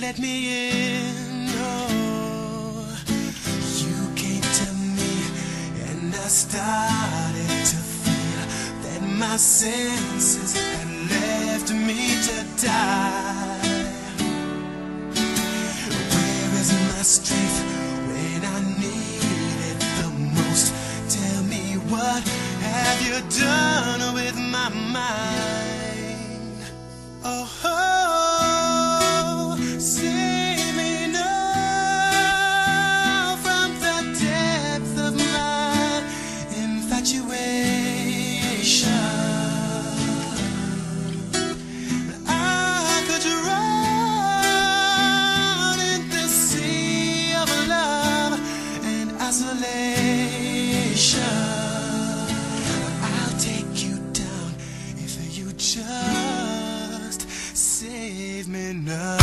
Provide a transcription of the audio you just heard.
let me in. Oh, you came to me and I started to feel that my senses had left me to die. Where is my strength when I need it the most? Tell me, what have you done with my mind? Oh, save me now from the depth of my infatuation. I could drown in the sea of love and isolation. I'll take you down if you just save me now.